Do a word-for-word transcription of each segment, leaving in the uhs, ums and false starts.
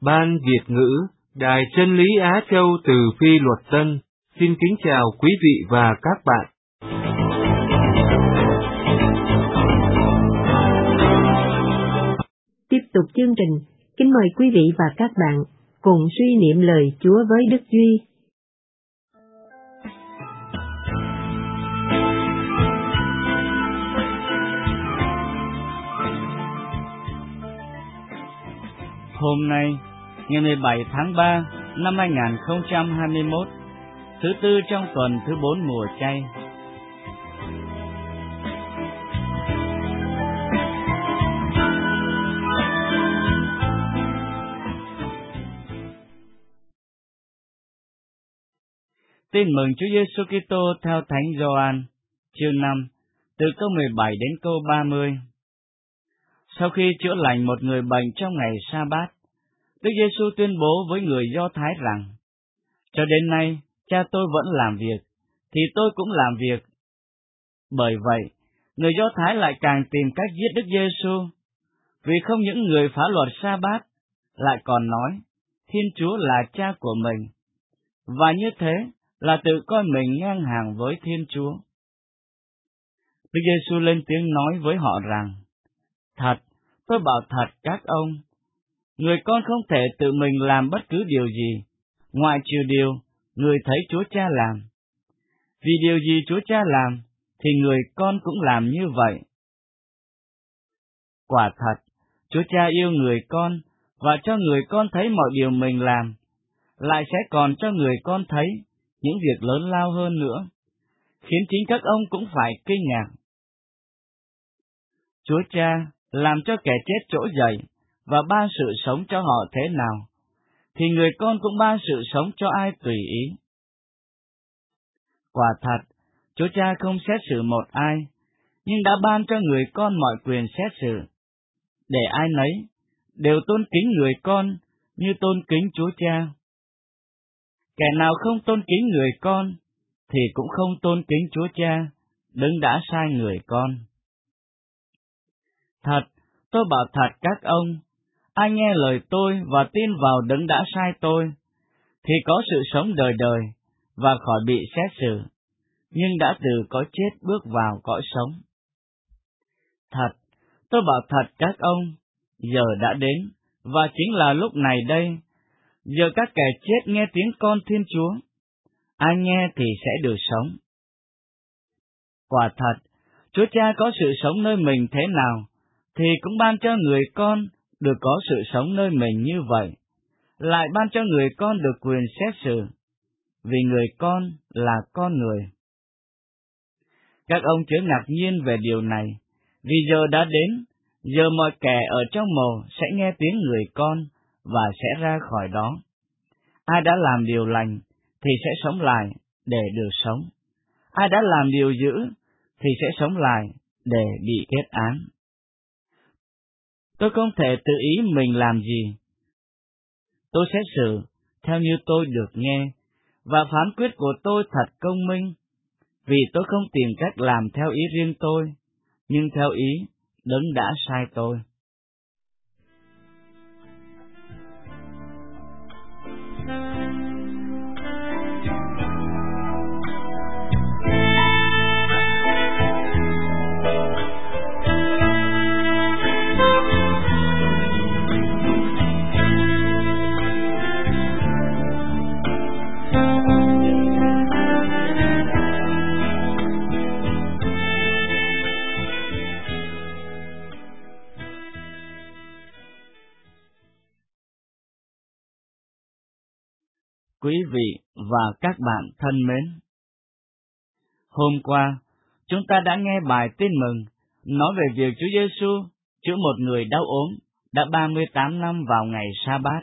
Ban Việt ngữ, Đài Chân lý Á Châu từ Phi Luật Tân, xin kính chào quý vị và các bạn. Tiếp tục chương trình, kính mời quý vị và các bạn cùng suy niệm lời Chúa với Đức Duy. Hôm nay, ngày mười bảy tháng ba năm hai nghìn không trăm hai mươi mốt, thứ tư trong tuần thứ bốn mùa chay. Tin mừng Chúa Giêsu Kitô theo Thánh Gioan, chương năm, từ câu mười bảy đến câu ba mươi. Sau khi chữa lành một người bệnh trong ngày Sa-bát, Đức Giêsu tuyên bố với người Do Thái rằng: Cho đến nay, Cha tôi vẫn làm việc, thì tôi cũng làm việc. Bởi vậy, người Do Thái lại càng tìm cách giết Đức Giêsu, vì không những người phá luật Sa-bát, lại còn nói Thiên Chúa là Cha của mình, và như thế là tự coi mình ngang hàng với Thiên Chúa. Đức Giêsu lên tiếng nói với họ rằng: Thật, tôi bảo thật các ông, người con không thể tự mình làm bất cứ điều gì, ngoại trừ điều người thấy Chúa Cha làm. Vì điều gì Chúa Cha làm, thì người con cũng làm như vậy. Quả thật, Chúa Cha yêu người con, và cho người con thấy mọi điều mình làm, lại sẽ còn cho người con thấy những việc lớn lao hơn nữa, khiến chính các ông cũng phải kinh ngạc. Chúa Cha làm cho kẻ chết trỗi dậy và ban sự sống cho họ thế nào, thì người con cũng ban sự sống cho ai tùy ý. Quả thật, Chúa Cha không xét xử một ai, nhưng đã ban cho người con mọi quyền xét xử, để ai nấy đều tôn kính người con như tôn kính Chúa Cha. Kẻ nào không tôn kính người con, thì cũng không tôn kính Chúa Cha, đấng đã sai người con. Thật, tôi bảo thật các ông, ai nghe lời tôi và tin vào đấng đã sai tôi, thì có sự sống đời đời và khỏi bị xét xử, nhưng đã từ cõi chết bước vào cõi sống. Thật, tôi bảo thật các ông, giờ đã đến, và chính là lúc này đây, giờ các kẻ chết nghe tiếng con Thiên Chúa, ai nghe thì sẽ được sống. Quả thật, Chúa Cha có sự sống nơi mình thế nào, thì cũng ban cho người con được có sự sống nơi mình như vậy, lại ban cho người con được quyền xét xử, vì người con là con người. Các ông chớ ngạc nhiên về điều này, vì giờ đã đến, giờ mọi kẻ ở trong mồ sẽ nghe tiếng người con và sẽ ra khỏi đó. Ai đã làm điều lành thì sẽ sống lại để được sống. Ai đã làm điều dữ thì sẽ sống lại để bị kết án. Tôi không thể tự ý mình làm gì. Tôi xét xử theo như tôi được nghe, và phán quyết của tôi thật công minh, vì tôi không tìm cách làm theo ý riêng tôi, nhưng theo ý đấng đã sai tôi. Quý vị và các bạn thân mến, hôm qua chúng ta đã nghe bài tin mừng nói về việc Chúa Giêsu chữa một người đau ốm đã ba mươi tám năm vào ngày Sa-bát.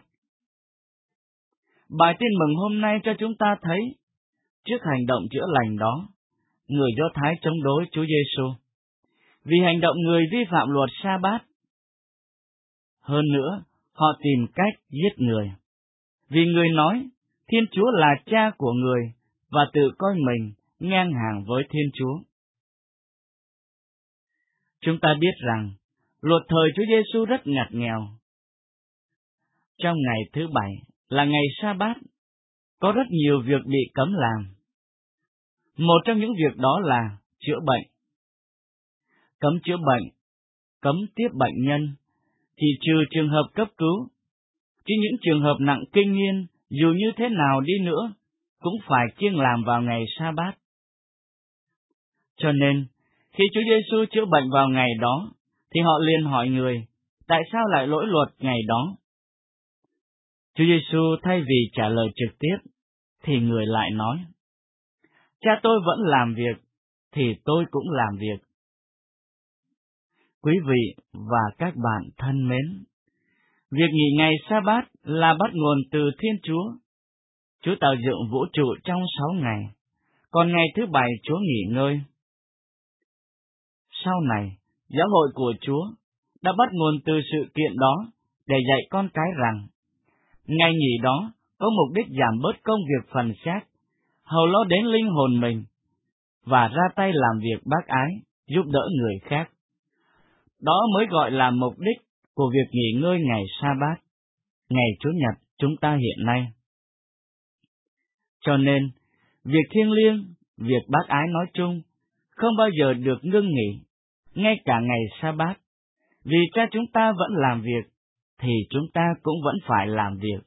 Bài tin mừng hôm nay cho chúng ta thấy, trước hành động chữa lành đó, người Do Thái chống đối Chúa Giêsu vì hành động người vi phạm luật Sa-bát. Hơn nữa, họ tìm cách giết người, vì người nói Thiên Chúa là Cha của người và tự coi mình ngang hàng với Thiên Chúa. Chúng ta biết rằng luật thời Chúa Giêsu rất ngặt nghèo. trong ngày thứ bảy là ngày sa-bát, có rất nhiều việc bị cấm làm. Một trong những việc đó là chữa bệnh. Cấm chữa bệnh, cấm tiếp bệnh nhân, chỉ trừ trường hợp cấp cứu, chứ những trường hợp nặng kinh niên, dù như thế nào đi nữa, cũng phải kiêng làm vào ngày sa-bát. Cho nên, khi Chúa Giêsu chữa bệnh vào ngày đó, thì họ liền hỏi người, tại sao lại lỗi luật ngày đó? Chúa Giêsu thay vì trả lời trực tiếp, thì người lại nói, Cha tôi vẫn làm việc, thì tôi cũng làm việc. Quý vị và các bạn thân mến, việc nghỉ ngày sa-bát là bắt nguồn từ Thiên Chúa. Chúa tạo dựng vũ trụ trong sáu ngày, còn ngày thứ bảy Chúa nghỉ ngơi. Sau này, giáo hội của Chúa đã bắt nguồn từ sự kiện đó để dạy con cái rằng, ngày nghỉ đó có mục đích giảm bớt công việc phần xác, hầu lo đến linh hồn mình, và ra tay làm việc bác ái, giúp đỡ người khác. Đó mới gọi là mục đích của việc nghỉ ngơi ngày sa-bát, ngày Chủ nhật chúng ta hiện nay. Cho nên, việc thiêng liêng, việc bác ái nói chung, không bao giờ được ngưng nghỉ, ngay cả ngày sa-bát. Vì Cha chúng ta vẫn làm việc, thì chúng ta cũng vẫn phải làm việc.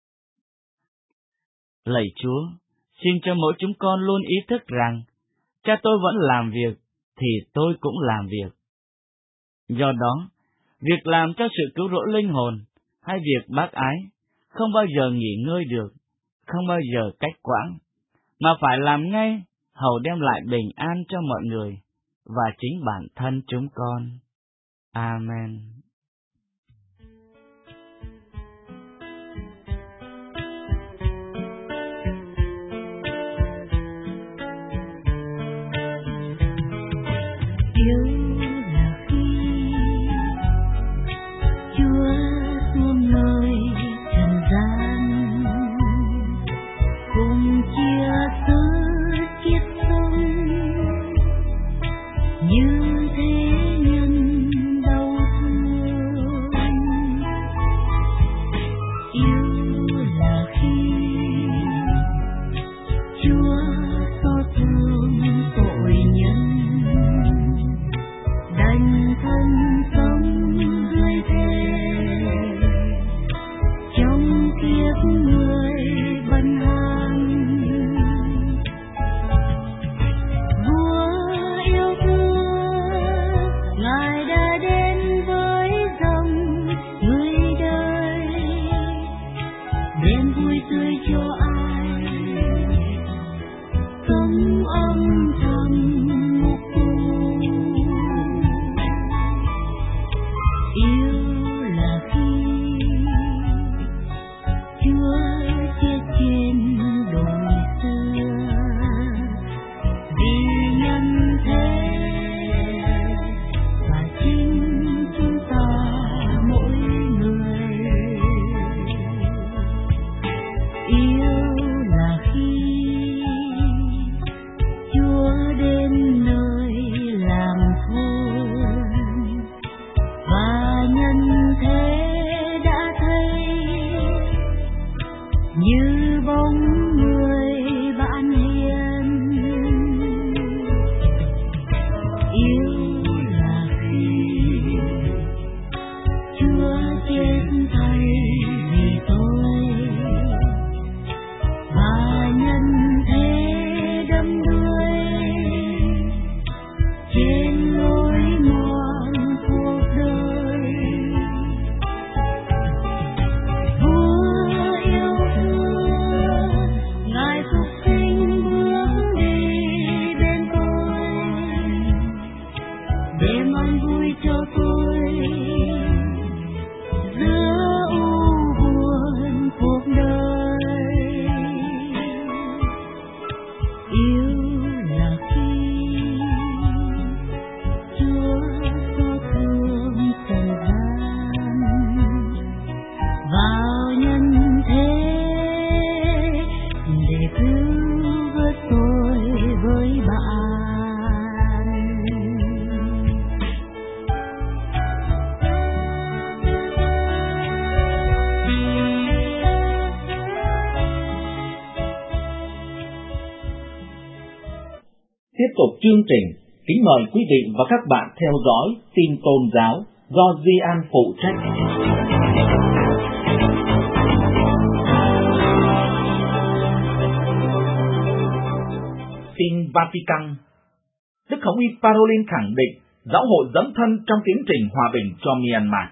Lạy Chúa, xin cho mỗi chúng con luôn ý thức rằng, Cha tôi vẫn làm việc, thì tôi cũng làm việc. Do đó, việc làm cho sự cứu rỗi linh hồn, hay việc bác ái, không bao giờ nghỉ ngơi được, không bao giờ cách quãng, mà phải làm ngay, hầu đem lại bình an cho mọi người, và chính bản thân chúng con. Amen. Yêu là khi Chúa xuống nơi trần gian, cùng chia sớt kiếp sống, như thế nhân đau thương. Yêu là khi Chúa xót thương tội nhân, đành thân sống dưới thế, trong kiếp người bần hàng. Vua yêu thương, Ngài đã đến với dòng người đời, đem vui tươi cho ai sống âm thầm ngục tù. Yêu là khi Chúa chết trên đồi xưa, vì nhân thế và chính chúng ta mỗi người. Yêu là khi Chúa đến nơi làng thôn, và nhân thế đã thấy như bóng người bạn hiền. Yêu là khi Chúa chết thay vì tôi, và nhân thế đắm đuối trên lối mòn cuộc đời. Vua yêu thương, Tiếp tục chương trình, kính mời quý vị và các bạn theo dõi tin tôn giáo do Duy An phụ trách. Tin Vatican. Đức Hồng Y Parolin khẳng định giáo hội dấn thân trong tiến trình hòa bình cho Myanmar.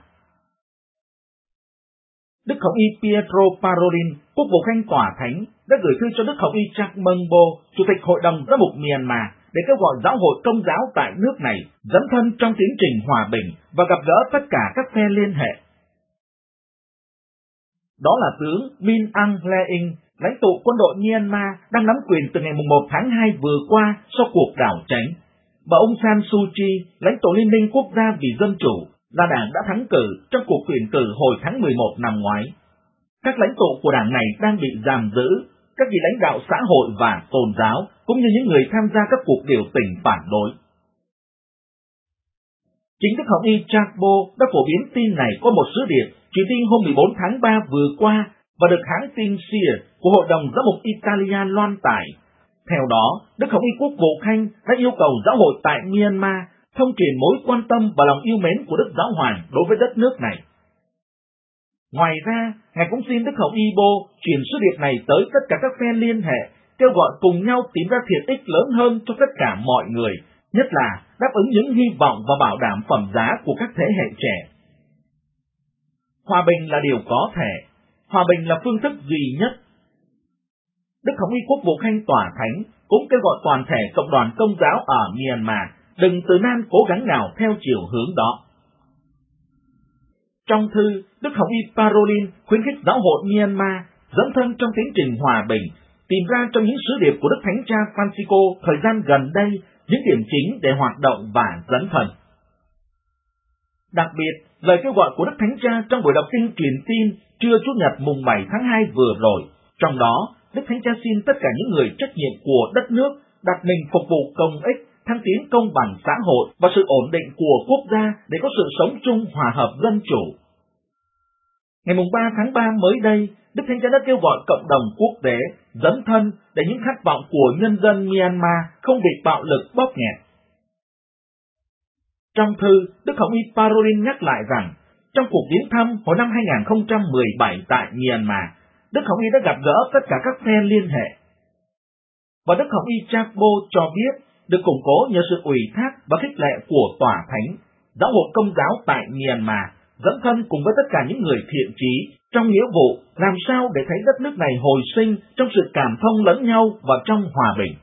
Đức Hồng Y Pietro Parolin, quốc vụ khanh tòa thánh, đã gửi thư cho Đức Hồng Y Chak Mung Bo, Chủ tịch Hội đồng Giám mục Myanmar, để kêu gọi giáo hội Công giáo tại nước này dấn thân trong tiến trình hòa bình và gặp gỡ tất cả các phe liên hệ. Đó là tướng Min Aung Hlaing, lãnh tụ quân đội Myanmar đang nắm quyền từ ngày một tháng hai vừa qua sau cuộc đảo chính. Bà Aung San Suu Kyi, lãnh tụ Liên minh Quốc gia vì Dân chủ, là đảng đã thắng cử trong cuộc tuyển cử hồi tháng mười một năm ngoái. Các lãnh tụ của đảng này đang bị giam giữ, các vị lãnh đạo xã hội và tôn giáo, cũng như những người tham gia các cuộc biểu tình phản đối. Chính Đức Hồng Y Chak Bo đã phổ biến tin này qua một sứ điệp truyền tin hôm mười bốn tháng ba vừa qua và được hãng tin ét i a của Hội đồng Giám mục Italia loan tải. Theo đó, Đức Hồng Y Quốc vụ Khanh đã yêu cầu giáo hội tại Myanmar thông truyền mối quan tâm và lòng yêu mến của Đức Giáo Hoàng đối với đất nước này. Ngoài ra, Ngài cũng xin Đức Hồng Y Bo truyền sứ điệp này tới tất cả các phe liên hệ, kêu gọi cùng nhau tìm ra thiện ích lớn hơn cho tất cả mọi người, nhất là đáp ứng những hy vọng và bảo đảm phẩm giá của các thế hệ trẻ. Hòa bình là điều có thể, hòa bình là phương thức duy nhất. Đức Hồng Y Quốc vụ Khanh tòa thánh cũng kêu gọi toàn thể cộng đoàn Công giáo ở Myanmar đừng từ nan cố gắng nào theo chiều hướng đó. Trong thư, Đức Hồng Y Parolin khuyến khích giáo hội Myanmar dấn thân trong tiến trình hòa bình, tìm ra trong những sứ điệp của Đức Thánh Cha Francisco thời gian gần đây những điểm chính để hoạt động và dấn thân. Đặc biệt, lời kêu gọi của Đức Thánh Cha trong buổi đọc kinh truyền tin trưa Chủ nhật mùng bảy tháng hai vừa rồi, trong đó Đức Thánh Cha xin tất cả những người trách nhiệm của đất nước đặt mình phục vụ công ích, thăng tiến công bằng xã hội và sự ổn định của quốc gia để có sự sống chung hòa hợp dân chủ. Ngày ba tháng ba mới đây, Đức Thánh Cha đã kêu gọi cộng đồng quốc tế dấn thân để những khát vọng của nhân dân Myanmar không bị bạo lực bóp nghẹt. Trong thư, Đức Hồng Y Parolin nhắc lại rằng, trong cuộc viếng thăm hồi năm hai không một bảy tại Myanmar, Đức Hồng Y đã gặp gỡ tất cả các phe liên hệ. Và Đức Hồng Y Chak Bo cho biết, được củng cố nhờ sự ủy thác và khích lệ của tòa thánh, giáo hội Công giáo tại Myanmar dấn thân cùng với tất cả những người thiện chí trong nghĩa vụ làm sao để thấy đất nước này hồi sinh trong sự cảm thông lẫn nhau và trong hòa bình.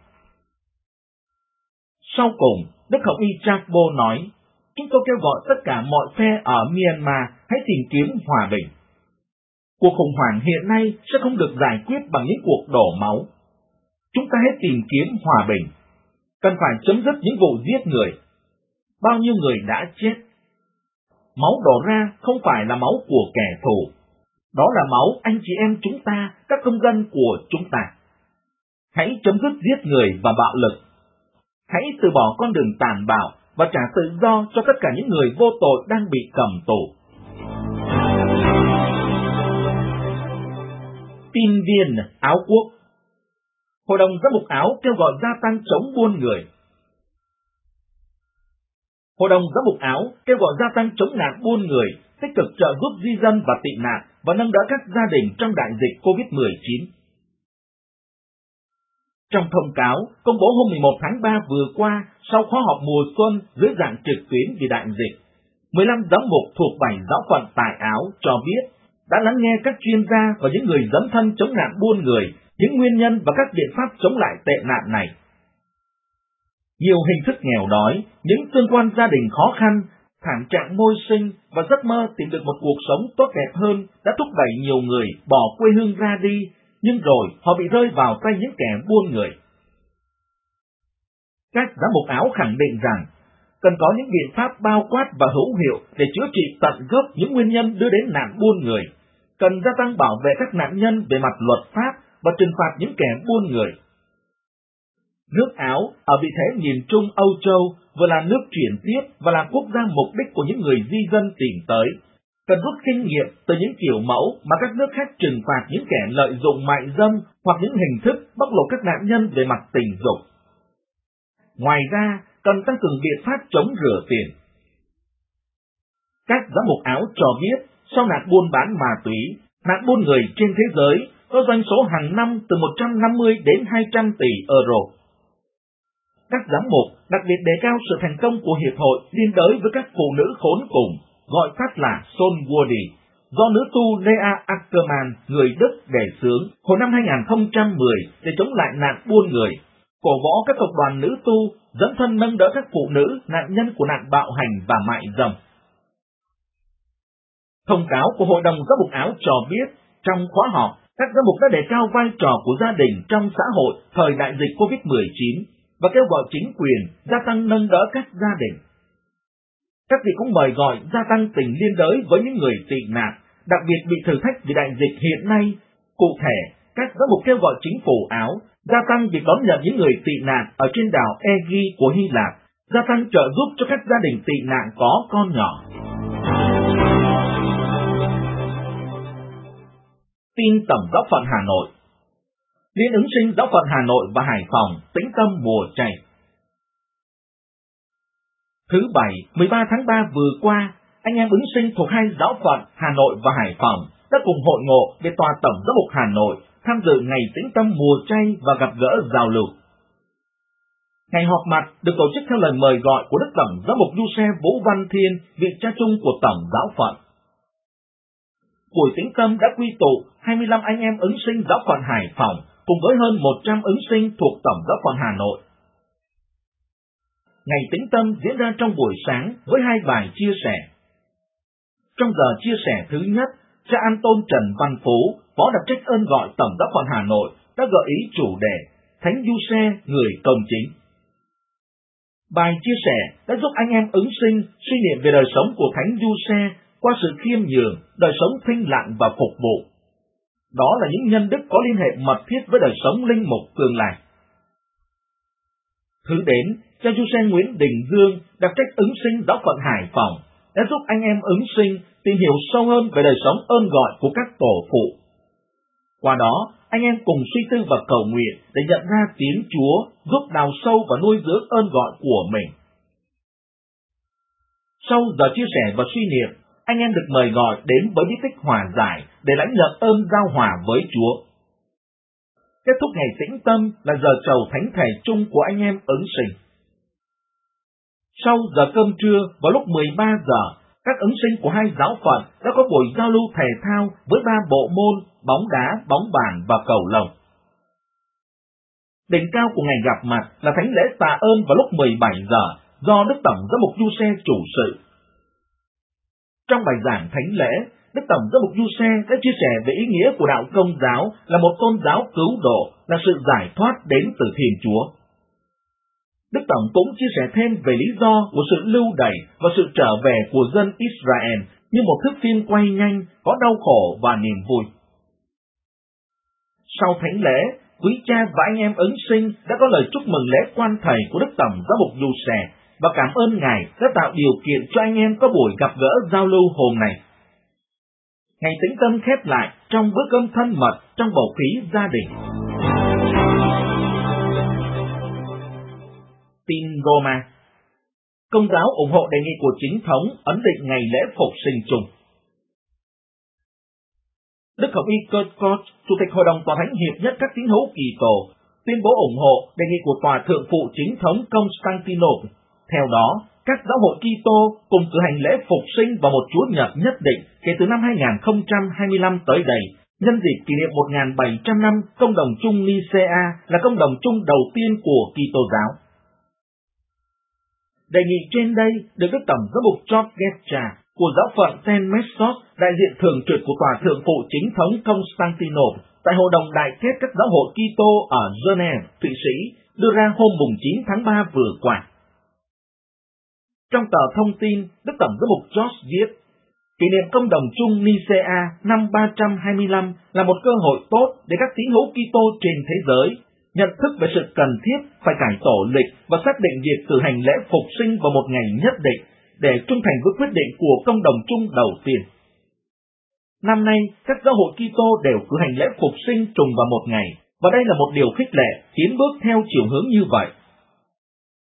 Sau cùng, Đức Hồng Y Chak Bo nói, chúng tôi kêu gọi tất cả mọi phe ở Myanmar hãy tìm kiếm hòa bình. Cuộc khủng hoảng hiện nay sẽ không được giải quyết bằng những cuộc đổ máu. Chúng ta hãy tìm kiếm hòa bình. Cần phải chấm dứt những vụ giết người. Bao nhiêu người đã chết? Máu đổ ra không phải là máu của kẻ thù. Đó là máu anh chị em chúng ta, các công dân của chúng ta. Hãy chấm dứt giết người và bạo lực. Hãy từ bỏ con đường tàn bạo và trả tự do cho tất cả những người vô tội đang bị cầm tù. Tin viên Áo Quốc. Hội đồng Giám mục Áo kêu gọi gia tăng chống buôn người. Hội đồng Giám mục Áo kêu gọi gia tăng chống nạn buôn người, tích cực trợ giúp di dân và tị nạn và nâng đỡ các gia đình trong đại dịch covid mười chín. Trong thông cáo công bố hôm mười một tháng ba vừa qua, sau khóa họp mùa xuân dưới dạng trực tuyến vì đại dịch, mười lăm giám mục thuộc bảy giáo phận tại Áo cho biết đã lắng nghe các chuyên gia và những người dấn thân chống nạn buôn người, những nguyên nhân và các biện pháp chống lại tệ nạn này. Nhiều hình thức nghèo đói, những tương quan gia đình khó khăn, thảm trạng môi sinh và giấc mơ tìm được một cuộc sống tốt đẹp hơn đã thúc đẩy nhiều người bỏ quê hương ra đi, nhưng rồi họ bị rơi vào tay những kẻ buôn người. Các giám mục Áo khẳng định rằng, cần có những biện pháp bao quát và hữu hiệu để chữa trị tận gốc những nguyên nhân đưa đến nạn buôn người, cần gia tăng bảo vệ các nạn nhân về mặt luật pháp và trừng phạt những kẻ buôn người. Nước Áo ở vị thế miền Trung Âu Châu vừa là nước chuyển tiếp và là quốc gia mục đích của những người di dân tìm tới, cần rút kinh nghiệm từ những kiểu mẫu mà các nước khác trừng phạt những kẻ lợi dụng mại dâm hoặc những hình thức bóc lột các nạn nhân về mặt tình dục. Ngoài ra, cần tăng cường biện pháp chống rửa tiền. Các giám mục Áo cho biết, sau nạn buôn bán ma túy, nạn buôn người trên thế giới có doanh số hàng năm từ một trăm năm mươi đến hai trăm tỷ euro. Các giám mục đặc biệt đề cao sự thành công của Hiệp hội liên đới với các phụ nữ khốn cùng, gọi tắt là Solwörde, do nữ tu Lea Ackermann, người Đức đề xướng hồi năm hai không một không để chống lại nạn buôn người, cổ võ các tập đoàn nữ tu dẫn thân nâng đỡ các phụ nữ nạn nhân của nạn bạo hành và mại dâm. Thông cáo của Hội đồng Giám mục Áo cho biết, trong khóa họp, các giám mục đã đề cao vai trò của gia đình trong xã hội thời đại dịch covid mười chín và kêu gọi chính quyền gia tăng nâng đỡ các gia đình. Các vị cũng mời gọi gia tăng tình liên đới với những người tị nạn, đặc biệt bị thử thách vì đại dịch hiện nay. Cụ thể, các giám mục kêu gọi chính phủ Áo gia tăng việc đón nhận những người tị nạn ở trên đảo Aegean của Hy Lạp, gia tăng trợ giúp cho các gia đình tị nạn có con nhỏ. Tin Tổng giáo phận Hà Nội. Liên ứng sinh giáo phận Hà Nội và Hải Phòng tĩnh tâm mùa chay. Thứ Bảy, mười ba tháng ba vừa qua, anh em ứng sinh thuộc hai giáo phận Hà Nội và Hải Phòng đã cùng hội ngộ về tòa Tổng giám mục Hà Nội tham dự ngày tĩnh tâm mùa chay và gặp gỡ giao lưu. Ngày họp mặt được tổ chức theo lời mời gọi của Đức Tổng giám mục Giuse Vũ Văn Thiên, vị cha chung của Tổng giáo phận. Buổi tĩnh tâm đã quy tụ hai mươi lăm anh em ứng sinh giáo phận Hải Phòng cùng với hơn một trăm ứng sinh thuộc Tổng giáo phận Hà Nội. Ngày tĩnh tâm diễn ra trong buổi sáng với hai bài chia sẻ. Trong giờ chia sẻ thứ nhất, cha Anton Trần Văn Phú, phó đặc trách ơn gọi Tổng giáo phận Hà Nội, đã gợi ý chủ đề Thánh Giuse người công chính. Bài chia sẻ đã giúp anh em ứng sinh suy niệm về đời sống của Thánh Giuse qua sự khiêm nhường, đời sống thinh lặng và phục vụ. Đó là những nhân đức có liên hệ mật thiết với đời sống linh mục tương lai. Thứ đến, cha Giuse Nguyễn Đình Dương, đặc trách ứng sinh giáo phận Hải Phòng, đã giúp anh em ứng sinh tìm hiểu sâu hơn về đời sống ơn gọi của các tổ phụ. Qua đó, anh em cùng suy tư và cầu nguyện để nhận ra tiếng Chúa giúp đào sâu và nuôi dưỡng ơn gọi của mình. Sau giờ chia sẻ và suy niệm, anh em được mời gọi đến với bí tích hòa giải để lãnh nhận ơn giao hòa với Chúa. Kết thúc ngày tĩnh tâm là giờ trầu thánh thể chung của anh em ứng sinh. Sau giờ cơm trưa vào lúc mười ba giờ, các ứng sinh của hai giáo phận đã có buổi giao lưu thể thao với ba bộ môn bóng đá, bóng bàn và cầu lông. Đỉnh cao của ngày gặp mặt là thánh lễ tạ ơn vào lúc mười bảy giờ do Đức Tổng giám mục Giuse chủ sự. Trong bài giảng thánh lễ, Đức Tổng giám mục Giuse đã chia sẻ về ý nghĩa của đạo Công giáo là một tôn giáo cứu độ, là sự giải thoát đến từ Thiên Chúa. Đức Tổng cũng chia sẻ thêm về lý do của sự lưu đày và sự trở về của dân Israel như một thước phim quay nhanh, có đau khổ và niềm vui. Sau thánh lễ, quý cha và anh em ứng sinh đã có lời chúc mừng lễ quan thầy của Đức Tổng giám mục Giuse và cảm ơn Ngài đã tạo điều kiện cho anh em có buổi gặp gỡ giao lưu hôm nay. Ngày tĩnh tâm khép lại trong bữa cơm thân mật trong bầu khí gia đình. Tin Roma. Công giáo ủng hộ đề nghị của chính thống ấn định ngày lễ phục sinh chung. Đức Hồng Y Kurt Koch, Chủ tịch Hội đồng Tòa Thánh Hiệp nhất các tín hữu Kitô, tuyên bố ủng hộ đề nghị của Tòa Thượng phụ Chính thống Constantinople. Theo đó, các giáo hội Kitô cùng cử hành lễ phục sinh vào một Chúa Nhật nhất định kể từ năm hai không hai lăm tới đây, nhân dịp kỷ niệm một nghìn bảy trăm năm Công đồng chung Nicea là công đồng chung đầu tiên của Kitô giáo. Đề nghị trên đây được Đức Tổng giám mục George Getcha của giáo phận Saint Messos, đại diện thường trực của Tòa Thượng phụ Chính thống Constantinople tại Hội đồng Đại kết các giáo hội Kitô ở Geneva, Thụy Sĩ đưa ra hôm chín tháng ba vừa qua. Trong tờ thông tin, Đức Tổng giám mục George viết, kỷ niệm công đồng chung Nicea năm ba trăm hai mươi lăm là một cơ hội tốt để các tín hữu Kitô trên thế giới nhận thức về sự cần thiết phải cải tổ lịch và xác định việc cử hành lễ phục sinh vào một ngày nhất định để trung thành với quyết định của công đồng chung đầu tiên. Năm nay, các giáo hội Kitô đều cử hành lễ phục sinh trùng vào một ngày, và đây là một điều khích lệ tiến bước theo chiều hướng như vậy.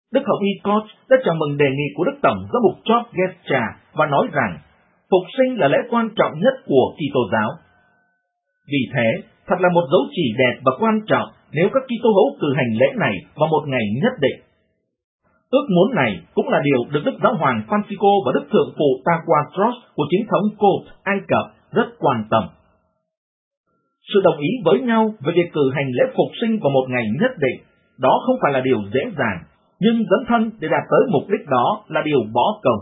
Đức Hồng Y Koch đã chào mừng đề nghị của Đức Tổng giám mục George Gestra và nói rằng phục sinh là lễ quan trọng nhất của Kitô giáo. Vì thế, thật là một dấu chỉ đẹp và quan trọng nếu các Kitô hữu cử hành lễ này vào một ngày nhất định. Ước muốn này cũng là điều được Đức Giáo hoàng Francisco và Đức Thượng phụ Tawadros của chính thống Copts Ai Cập rất quan tâm. Sự đồng ý với nhau về việc cử hành lễ phục sinh vào một ngày nhất định, đó không phải là điều dễ dàng, nhưng dấn thân để đạt tới mục đích đó là điều bỏ công.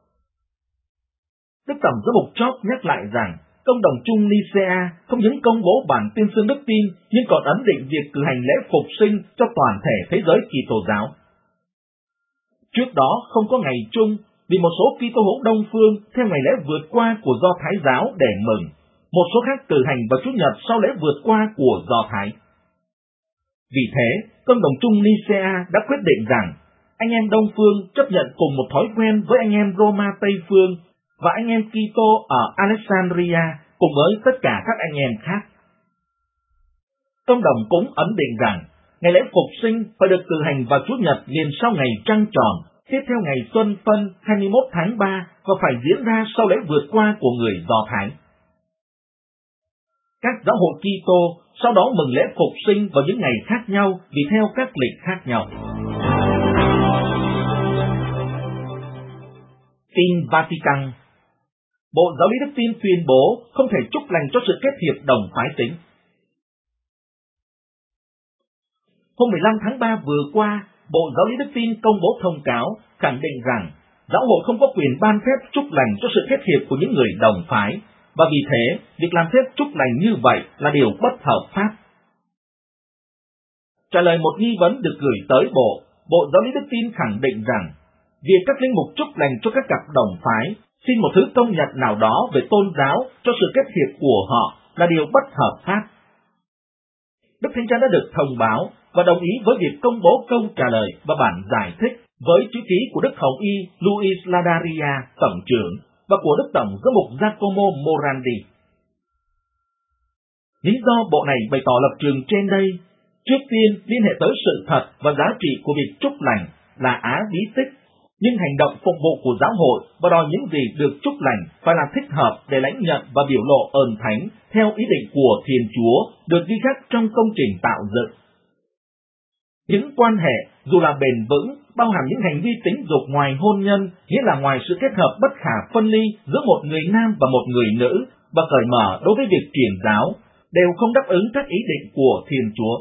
Đức Tổng giám mục George nhắc lại rằng, Công đồng chung Nicea không những công bố bản tuyên xưng đức tin, nhưng còn ấn định việc cử hành lễ phục sinh cho toàn thể thế giới Kitô giáo. Trước đó không có ngày chung, vì một số Kitô hữu Đông phương theo ngày lễ vượt qua của Do Thái giáo để mừng, một số khác cử hành vào Chủ nhật sau lễ vượt qua của Do Thái. Vì thế, Công đồng chung Nicea đã quyết định rằng anh em Đông phương chấp nhận cùng một thói quen với anh em Roma Tây phương và anh em Kitô ở Alexandria cùng với tất cả các anh em khác. Công đồng cũng ấn định rằng ngày lễ phục sinh phải được cử hành vào Chủ nhật liền sau ngày trăng tròn, tiếp theo ngày Xuân Phân hai mươi mốt tháng ba và phải diễn ra sau lễ vượt qua của người Do Thái. Các giáo hội Kitô sau đó mừng lễ phục sinh vào những ngày khác nhau vì theo các lịch khác nhau. Tin Vatican. Bộ Giáo lý Đức tin tuyên bố không thể chúc lành cho sự kết hiệp đồng phái tính. Hôm mười lăm tháng ba vừa qua, Bộ Giáo lý Đức tin công bố thông cáo khẳng định rằng giáo hội không có quyền ban phép chúc lành cho sự kết hiệp của những người đồng phái, và vì thế, việc làm phép chúc lành như vậy là điều bất hợp pháp. Trả lời một nghi vấn được gửi tới Bộ, Bộ Giáo lý Đức tin khẳng định rằng việc các linh mục chúc lành cho các cặp đồng phái xin một thứ công nhận nào đó về tôn giáo cho sự kết hiệp của họ là điều bất hợp pháp. Đức Thánh Cha đã được thông báo và đồng ý với việc công bố câu trả lời và bản giải thích với chữ ký của Đức Hồng Y Luis Ladaria, Tổng trưởng, và của Đức Tổng giám mục Giacomo Morandi. Lý do Bộ này bày tỏ lập trường trên đây, trước tiên liên hệ tới sự thật và giá trị của việc chúc lành là á bí tích, nhưng hành động phục vụ của giáo hội và đòi những gì được chúc lành phải là thích hợp để lãnh nhận và biểu lộ ơn thánh theo ý định của Thiên Chúa được ghi khắc trong công trình tạo dựng. Những quan hệ dù là bền vững bao hàm những hành vi tính dục ngoài hôn nhân, nghĩa là ngoài sự kết hợp bất khả phân ly giữa một người nam và một người nữ, và cởi mở đối với việc truyền giáo, đều không đáp ứng các ý định của Thiên Chúa.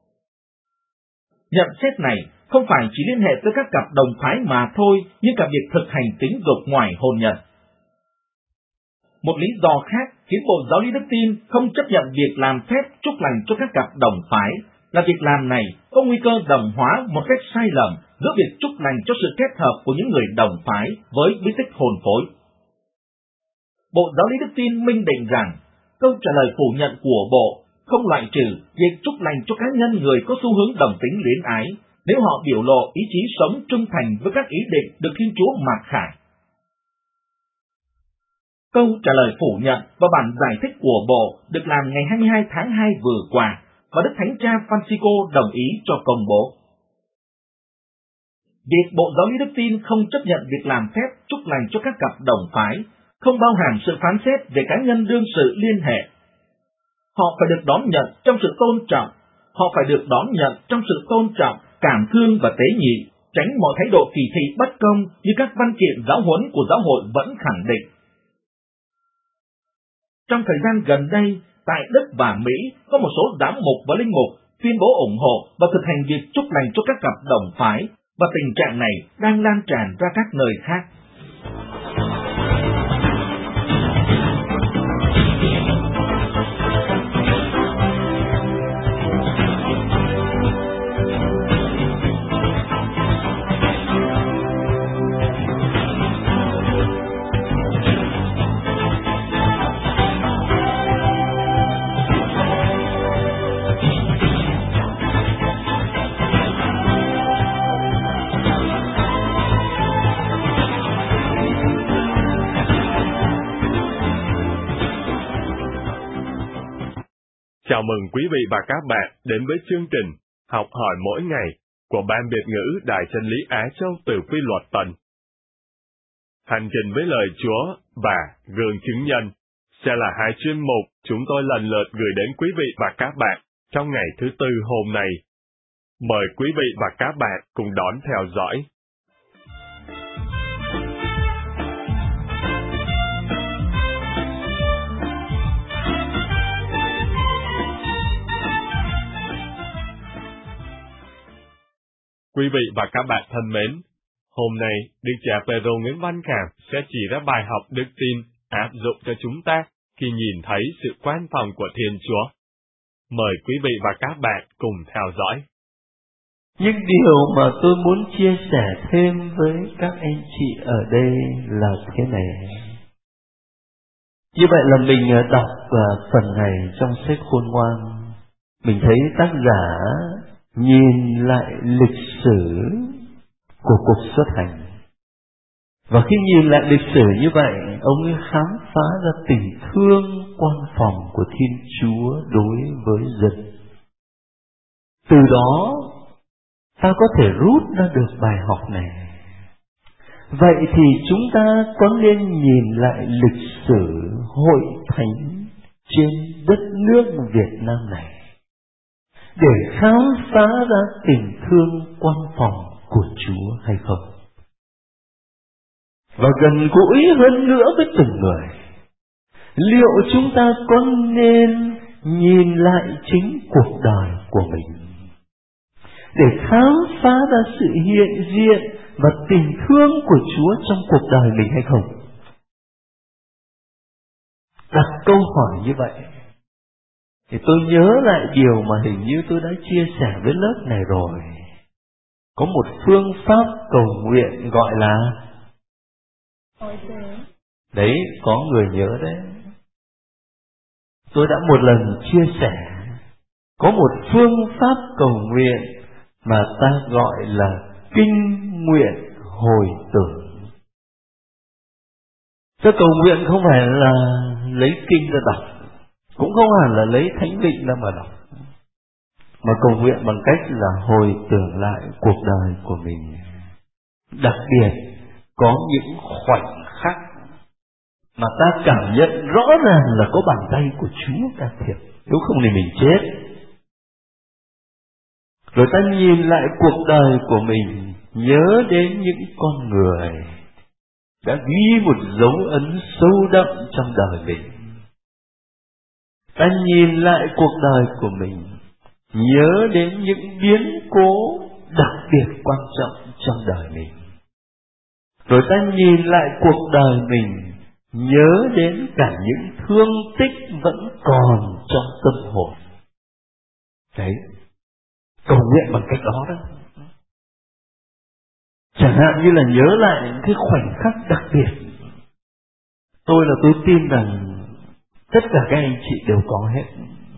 Nhận xét này không phải chỉ liên hệ tới các cặp đồng phái mà thôi, nhưng cả việc thực hành tính dục ngoài hôn nhân. Một lý do khác khiến Bộ Giáo lý Đức tin không chấp nhận việc làm phép chúc lành cho các cặp đồng phái là việc làm này có nguy cơ đồng hóa một cách sai lầm giữa việc chúc lành cho sự kết hợp của những người đồng phái với bí tích hôn phối. Bộ Giáo lý Đức tin minh định rằng câu trả lời phủ nhận của Bộ không loại trừ việc chúc lành cho cá nhân người có xu hướng đồng tính luyến ái nếu họ biểu lộ ý chí sống trung thành với các ý định được Thiên Chúa mặc khải. Câu trả lời phủ nhận và bản giải thích của Bộ được làm ngày hai mươi hai tháng hai vừa qua, và Đức Thánh Cha Francisco đồng ý cho công bố. Việc Bộ Giáo lý Đức tin không chấp nhận việc làm phép chúc lành cho các cặp đồng phái không bao hàm sự phán xét về cá nhân đương sự liên hệ. Họ phải được đón nhận trong sự tôn trọng, họ phải được đón nhận trong sự tôn trọng, cảm thương và tế nhị, tránh mọi thái độ kỳ thị bất công như các văn kiện giáo huấn của giáo hội vẫn khẳng định. Trong thời gian gần đây, tại Đức và Mỹ, có một số giám mục và linh mục tuyên bố ủng hộ và thực hành việc chúc lành cho các cặp đồng phái, và tình trạng này đang lan tràn ra các nơi khác. Chào mừng quý vị và các bạn đến với chương trình Học hỏi mỗi ngày của Ban Biệt ngữ Đại Chân lý Á Châu từ Phi Luật Tần. Hành trình với lời Chúa và gương chứng nhân sẽ là hai chuyên mục chúng tôi lần lượt gửi đến quý vị và các bạn trong ngày thứ Tư hôm nay. Mời quý vị và các bạn cùng đón theo dõi. Quý vị và các bạn thân mến, hôm nay Đức cha Phêrô Nguyễn Văn Khảm sẽ chỉ ra bài học đức tin áp dụng cho chúng ta khi nhìn thấy sự quan phòng của Thiên Chúa. Mời quý vị và các bạn cùng theo dõi. Nhưng điều mà tôi muốn chia sẻ thêm với các anh chị ở đây là thế này. Như vậy là mình đọc phần này trong sách Khôn Ngoan, mình thấy tác giả nhìn lại lịch sử của cuộc xuất hành. Và khi nhìn lại lịch sử như vậy, ông ấy khám phá ra tình thương quan phòng của Thiên Chúa đối với dân. Từ đó, ta có thể rút ra được bài học này. Vậy thì chúng ta có nên nhìn lại lịch sử hội thánh trên đất nước Việt Nam này để khám phá ra tình thương quan phòng của Chúa hay không? Và gần gũi hơn nữa với từng người, liệu chúng ta có nên nhìn lại chính cuộc đời của mình để khám phá ra sự hiện diện và tình thương của Chúa trong cuộc đời mình hay không? Đặt câu hỏi như vậy thì tôi nhớ lại điều mà hình như tôi đã chia sẻ với lớp này rồi. Có một phương pháp cầu nguyện gọi là đấy, có người nhớ đấy. Tôi đã một lần chia sẻ có một phương pháp cầu nguyện mà ta gọi là kinh nguyện hồi tưởng. Ta cầu nguyện không phải là lấy kinh ra đọc, cũng không hẳn là lấy thánh lệnh ra mà đọc, mà cầu nguyện bằng cách là hồi tưởng lại cuộc đời của mình. Đặc biệt có những khoảnh khắc mà ta cảm nhận rõ ràng là có bàn tay của Chúa can thiệp, nếu không thì mình chết. Rồi ta nhìn lại cuộc đời của mình, nhớ đến những con người đã ghi một dấu ấn sâu đậm trong đời mình. Ta nhìn lại cuộc đời của mình, nhớ đến những biến cố đặc biệt quan trọng trong đời mình. Rồi ta nhìn lại cuộc đời mình, nhớ đến cả những thương tích vẫn còn trong tâm hồn. Đấy, cầu nguyện bằng cách đó đó. Chẳng hạn như là nhớ lại những cái khoảnh khắc đặc biệt. Tôi là tôi tin rằng tất cả các anh chị đều có hết.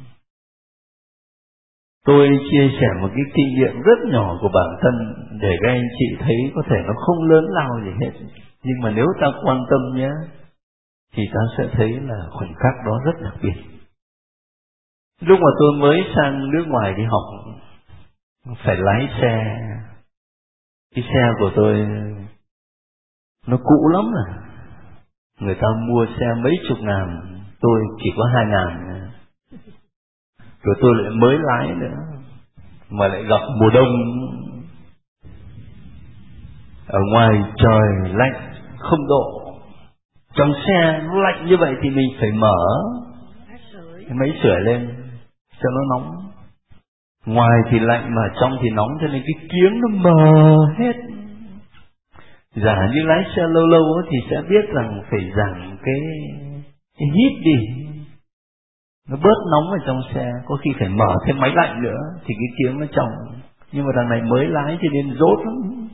Tôi chia sẻ một cái kinh nghiệm rất nhỏ của bản thân để các anh chị thấy có thể nó không lớn lao gì hết. Nhưng mà nếu ta quan tâm nhé, thì ta sẽ thấy là khoảnh khắc đó rất đặc biệt. Lúc mà tôi mới sang nước ngoài đi học, phải lái xe. Cái xe của tôi nó cũ lắm rồi. Người ta mua xe mấy chục ngàn, tôi chỉ có hai ngàn. Rồi tôi lại mới lái nữa, mà lại gặp mùa đông. Ở ngoài trời lạnh không độ, trong xe nó lạnh như vậy thì mình phải mở cái máy sưởi lên cho nó nóng. Ngoài thì lạnh mà trong thì nóng, cho nên cái kiếng nó mờ hết. Giả như lái xe lâu lâu thì sẽ biết rằng phải giảm cái, cái hít đi, nó bớt nóng ở trong xe. Có khi phải mở thêm máy lạnh nữa thì cái kiếng nó trong. Nhưng mà thằng này mới lái cho nên rốt lắm.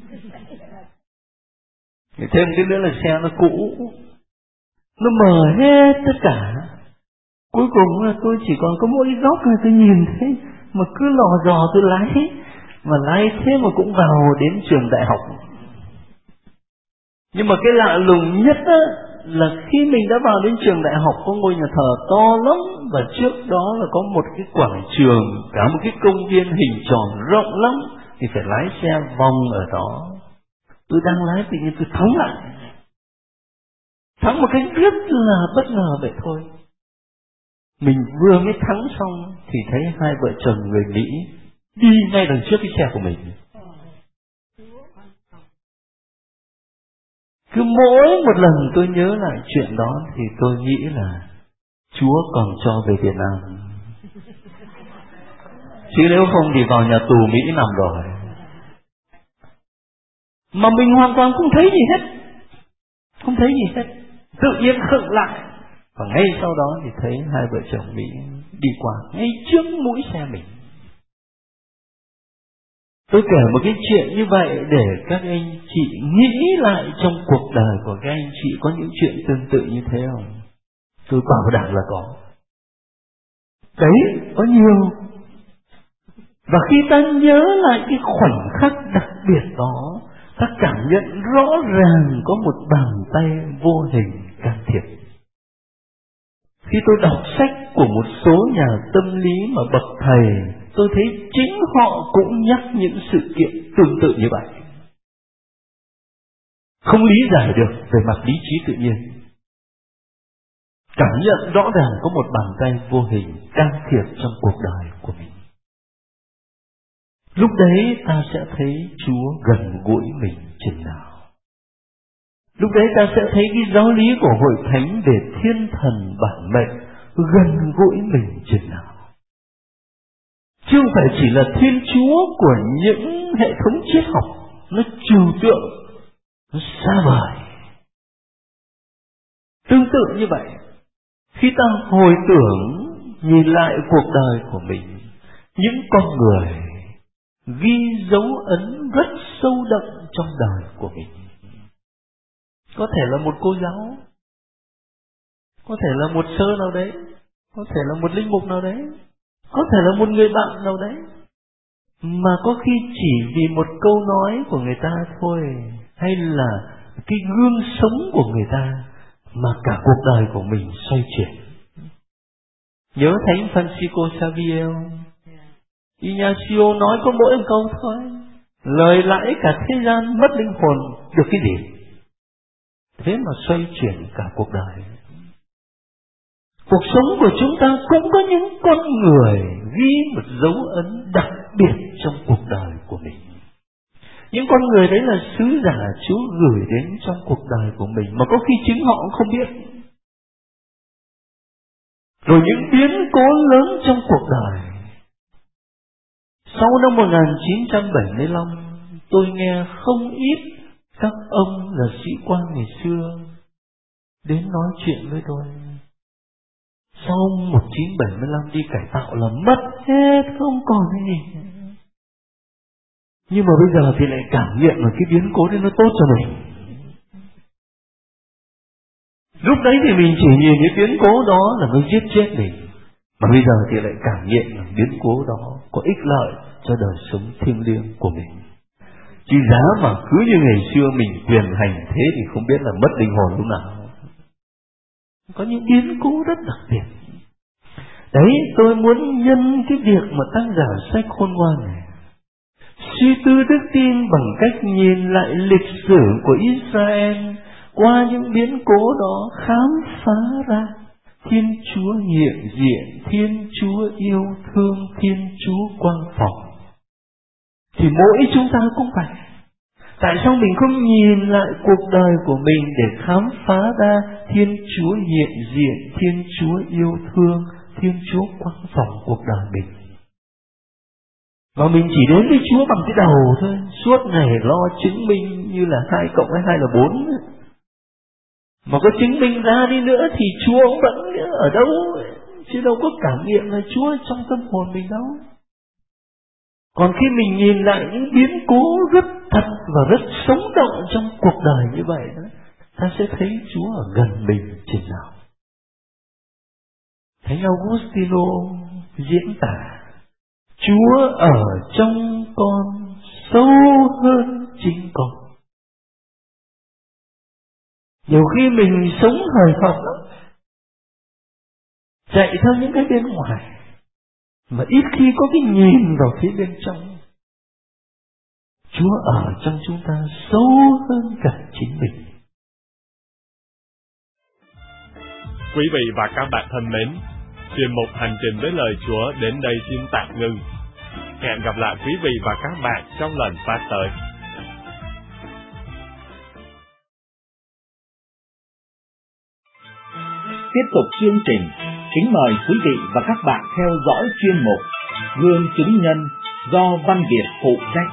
Thì thêm cái nữa là xe nó cũ, nó mờ hết tất cả. Cuối cùng là tôi chỉ còn có mỗi cái góc này tôi nhìn thấy, mà cứ lò dò tôi lái. Mà lái thế mà cũng vào đến trường đại học. Nhưng mà cái lạ lùng nhất á, là khi mình đã vào đến trường đại học, có ngôi nhà thờ to lắm, và trước đó là có một cái quảng trường, cả một cái công viên hình tròn rộng lắm, thì phải lái xe vòng ở đó. Tôi đang lái tự nhiên tôi thắng lại. Thắng một cách rất là bất ngờ vậy thôi. Mình vừa mới thắng xong thì thấy hai vợ chồng người Mỹ đi ngay đằng trước cái xe của mình. Cứ mỗi một lần tôi nhớ lại chuyện đó thì tôi nghĩ là Chúa còn cho về Việt Nam. Chứ nếu không thì vào nhà tù Mỹ nằm rồi. Mà mình hoàn toàn không thấy gì hết. Không thấy gì hết. Tự nhiên khựng lại. Và ngay sau đó thì thấy hai vợ chồng Mỹ đi qua ngay trước mũi xe mình. Tôi kể một cái chuyện như vậy để các anh chị nghĩ lại trong cuộc đời của các anh chị có những chuyện tương tự như thế không? Tôi bảo đảm là có. Đấy, có nhiều. Và khi ta nhớ lại cái khoảnh khắc đặc biệt đó, ta cảm nhận rõ ràng có một bàn tay vô hình can thiệp. Khi tôi đọc sách của một số nhà tâm lý mà bậc thầy, tôi thấy chính họ cũng nhắc những sự kiện tương tự như vậy. Không lý giải được về mặt lý trí tự nhiên. Cảm nhận rõ ràng có một bàn tay vô hình can thiệp trong cuộc đời của mình. Lúc đấy ta sẽ thấy Chúa gần gũi mình chừng nào. Lúc đấy ta sẽ thấy cái giáo lý của Hội Thánh về thiên thần bản mệnh gần gũi mình chừng nào. Chứ không phải chỉ là Thiên Chúa của những hệ thống triết học, nó trừu tượng, nó xa vời. Tương tự như vậy, khi ta hồi tưởng nhìn lại cuộc đời của mình, những con người ghi dấu ấn rất sâu đậm trong đời của mình. Có thể là một cô giáo, có thể là một sơ nào đấy, có thể là một linh mục nào đấy, có thể là một người bạn nào đấy, mà có khi chỉ vì một câu nói của người ta thôi, hay là cái gương sống của người ta mà cả cuộc đời của mình xoay chuyển. Nhớ Thánh Francisco Xavier, Ignacio nói có mỗi một câu thôi: lời lãi cả thế gian mất linh hồn được cái gì? Thế mà xoay chuyển cả cuộc đời. Cuộc sống của chúng ta cũng có những con người ghi một dấu ấn đặc biệt trong cuộc đời của mình. Những con người đấy là sứ giả Chúa gửi đến trong cuộc đời của mình mà có khi chính họ cũng không biết. Rồi những biến cố lớn trong cuộc đời. Sau năm một nghìn chín trăm bảy mươi lăm, tôi nghe không ít các ông là sĩ quan ngày xưa đến nói chuyện với tôi. Sau một nghìn chín trăm bảy mươi lăm đi cải tạo là mất hết, không còn cái gì. Nhưng mà bây giờ thì lại cảm nhận là cái biến cố đấy nó tốt cho mình. Lúc đấy thì mình chỉ nhìn cái biến cố đó là nó giết chết mình, mà bây giờ thì lại cảm nhận là biến cố đó có ích lợi cho đời sống thiêng liêng của mình. Chỉ giá mà cứ như ngày xưa mình quyền hành thế thì không biết là mất linh hồn lúc nào. Có những biến cố rất đặc biệt. Đấy, tôi muốn nhân cái việc mà tác giả sách Khôn Ngoan này suy tư đức tin bằng cách nhìn lại lịch sử của Israel qua những biến cố đó, khám phá ra Thiên Chúa hiện diện, Thiên Chúa yêu thương, Thiên Chúa quang phòng. Thì mỗi chúng ta cũng vậy. Tại sao mình không nhìn lại cuộc đời của mình để khám phá ra Thiên Chúa hiện diện, Thiên Chúa yêu thương, Thiên Chúa quang phòng cuộc đời mình? Và mình chỉ đến với Chúa bằng cái đầu thôi, suốt ngày lo chứng minh như là hai cộng với hai là bốn. Mà có chứng minh ra đi nữa thì Chúa cũng vẫn ở đâu, chứ đâu có cảm nghiệm là Chúa trong tâm hồn mình đâu. Còn khi mình nhìn lại những biến cố rất thật và rất sống động trong cuộc đời như vậy đó, ta sẽ thấy Chúa ở gần mình chừng nào. Thánh Augustino diễn tả Chúa ở trong con sâu hơn chính con. Nhiều khi mình sống hời hợt lắm, chạy theo những cái bên ngoài, mà ít khi có cái nhìn vào phía bên trong. Chúa ở trong chúng ta sâu hơn cả chính mình. Quý vị và các bạn thân mến, chuyên mục Hành trình với lời Chúa đến đây xin tạm ngưng. Hẹn gặp lại quý vị và các bạn trong lần phát tới. Tiếp tục chương trình, kính mời quý vị và các bạn theo dõi chuyên mục Gương chứng nhân do Văn Việt phụ trách.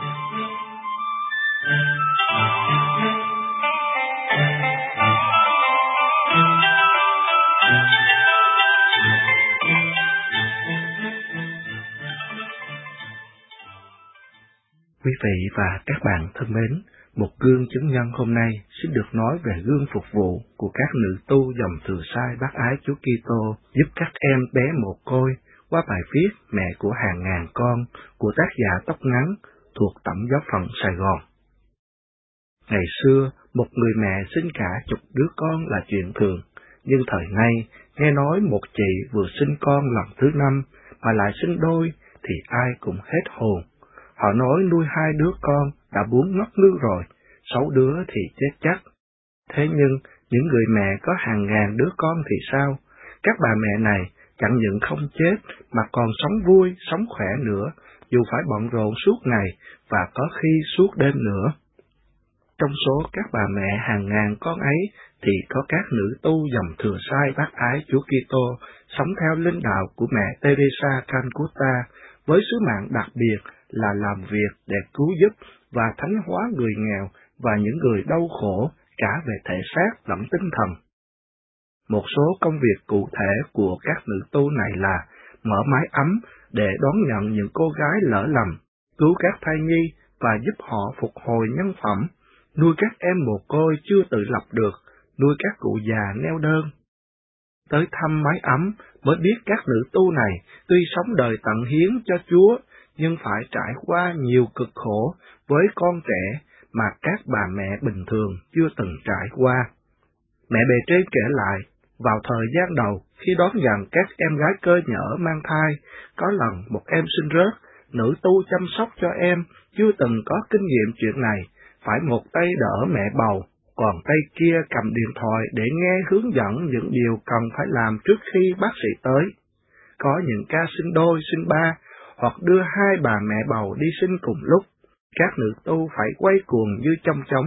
Quý vị và các bạn thân mến, một gương chứng nhân hôm nay xin được nói về gương phục vụ của các nữ tu dòng Thừa Sai bác ái Chúa Kitô giúp các em bé mồ côi qua bài viết Mẹ của hàng ngàn con của tác giả Tóc Ngắn thuộc Tổng giáo phận Sài Gòn. Ngày xưa, một người mẹ sinh cả chục đứa con là chuyện thường, nhưng thời nay nghe nói một chị vừa sinh con lần thứ năm mà lại sinh đôi thì ai cũng hết hồn. Họ nói nuôi hai đứa con đã bốn ngất ngư rồi, sáu đứa thì chết chắc. Thế nhưng, những người mẹ có hàng ngàn đứa con thì sao? Các bà mẹ này chẳng những không chết mà còn sống vui, sống khỏe nữa, dù phải bận rộn suốt ngày và có khi suốt đêm nữa. Trong số các bà mẹ hàng ngàn con ấy thì có các nữ tu dòng Thừa Sai bác ái Chúa Kitô sống theo linh đạo của mẹ Teresa Calcutta với sứ mạng đặc biệt là làm việc để cứu giúp và thánh hóa người nghèo và những người đau khổ cả về thể xác lẫn tinh thần. Một số công việc cụ thể của các nữ tu này là mở mái ấm để đón nhận những cô gái lỡ lầm, cứu các thai nhi và giúp họ phục hồi nhân phẩm, nuôi các em mồ côi chưa tự lập được, nuôi các cụ già neo đơn. Tới thăm mái ấm mới biết các nữ tu này tuy sống đời tận hiến cho Chúa, nhưng phải trải qua nhiều cực khổ với con trẻ mà các bà mẹ bình thường chưa từng trải qua. Mẹ bề trên kể lại, vào thời gian đầu, khi đón nhận các em gái cơ nhở mang thai, có lần một em sinh rớt, nữ tu chăm sóc cho em, chưa từng có kinh nghiệm chuyện này, phải một tay đỡ mẹ bầu, còn tay kia cầm điện thoại để nghe hướng dẫn những điều cần phải làm trước khi bác sĩ tới. Có những ca sinh đôi, sinh ba, hoặc đưa hai bà mẹ bầu đi sinh cùng lúc, các nữ tu phải quay cuồng như chong chóng.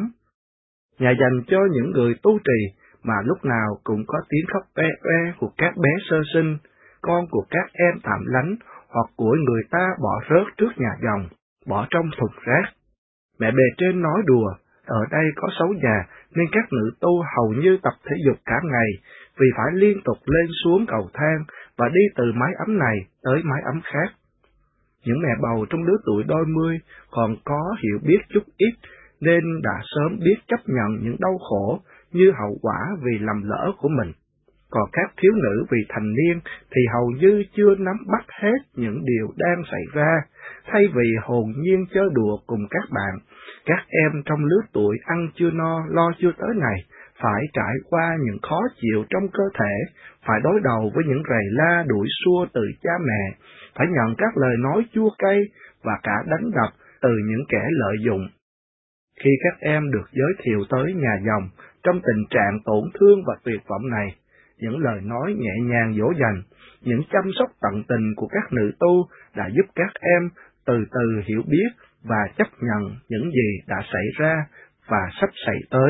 Nhà dành cho những người tu trì mà lúc nào cũng có tiếng khóc oe oe của các bé sơ sinh, con của các em tạm lánh hoặc của người ta bỏ rớt trước nhà dòng, bỏ trong thùng rác. Mẹ bề trên nói đùa, ở đây có sáu nhà nên các nữ tu hầu như tập thể dục cả ngày vì phải liên tục lên xuống cầu thang và đi từ mái ấm này tới mái ấm khác. Những mẹ bầu trong lứa tuổi đôi mươi còn có hiểu biết chút ít nên đã sớm biết chấp nhận những đau khổ như hậu quả vì lầm lỡ của mình. Còn các thiếu nữ vì thành niên thì hầu như chưa nắm bắt hết những điều đang xảy ra, thay vì hồn nhiên chơi đùa cùng các bạn. Các em trong lứa tuổi ăn chưa no, lo chưa tới này, phải trải qua những khó chịu trong cơ thể, phải đối đầu với những rầy la đuổi xua từ cha mẹ, phải nhận các lời nói chua cay và cả đánh đập từ những kẻ lợi dụng. Khi các em được giới thiệu tới nhà dòng trong tình trạng tổn thương và tuyệt vọng này, những lời nói nhẹ nhàng dỗ dành, những chăm sóc tận tình của các nữ tu đã giúp các em từ từ hiểu biết và chấp nhận những gì đã xảy ra và sắp xảy tới.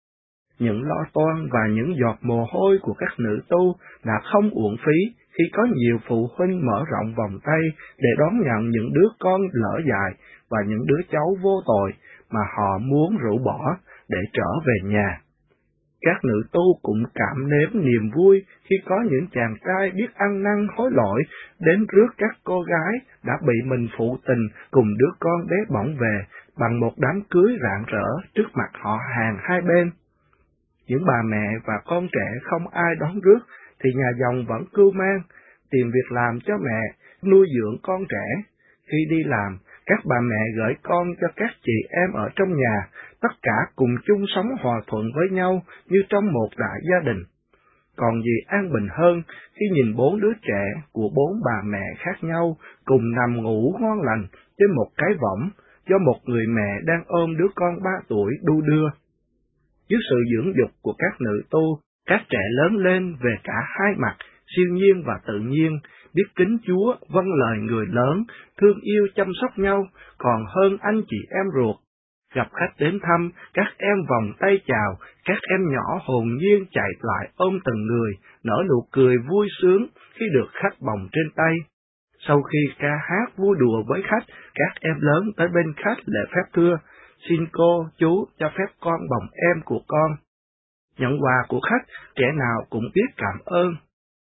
Những lo toan và những giọt mồ hôi của các nữ tu đã không uổng phí khi có nhiều phụ huynh mở rộng vòng tay để đón nhận những đứa con lỡ dại và những đứa cháu vô tội mà họ muốn rũ bỏ để trở về nhà. Các nữ tu cũng cảm nếm niềm vui khi có những chàng trai biết ăn năn hối lỗi đến rước các cô gái đã bị mình phụ tình cùng đứa con bé bỏng về bằng một đám cưới rạng rỡ trước mặt họ hàng hai bên. Những bà mẹ và con trẻ không ai đón rước thì nhà dòng vẫn cưu mang, tìm việc làm cho mẹ, nuôi dưỡng con trẻ. Khi đi làm, các bà mẹ gửi con cho các chị em ở trong nhà, tất cả cùng chung sống hòa thuận với nhau như trong một đại gia đình. Còn gì an bình hơn khi nhìn bốn đứa trẻ của bốn bà mẹ khác nhau cùng nằm ngủ ngon lành trên một cái võng, do một người mẹ đang ôm đứa con ba tuổi đu đưa. Dưới sự dưỡng dục của các nữ tu, các trẻ lớn lên về cả hai mặt, siêu nhiên và tự nhiên, biết kính Chúa, vâng lời người lớn, thương yêu chăm sóc nhau, còn hơn anh chị em ruột. Gặp khách đến thăm, các em vòng tay chào, các em nhỏ hồn nhiên chạy lại ôm từng người, nở nụ cười vui sướng khi được khách bồng trên tay. Sau khi ca hát vui đùa với khách, các em lớn tới bên khách lễ phép thưa, xin cô, chú cho phép con bồng em của con. Nhận quà của khách, trẻ nào cũng biết cảm ơn.